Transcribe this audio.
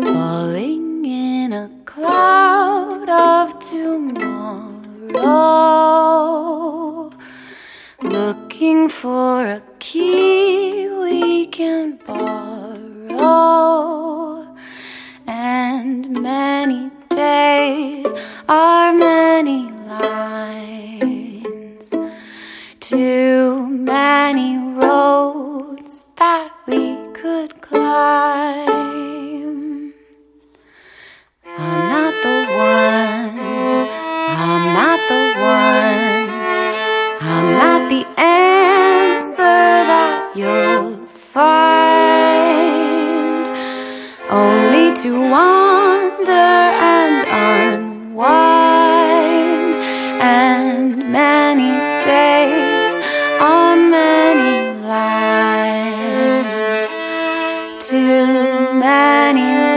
falling in a cloud of tomorrow, looking for a key we can borrow. And many days are many lines, too many roads that we could climb. I'm not the one, I'm not the one, I'm not the answer that you'll find, only to wander and unwind. And many days are many lines, too many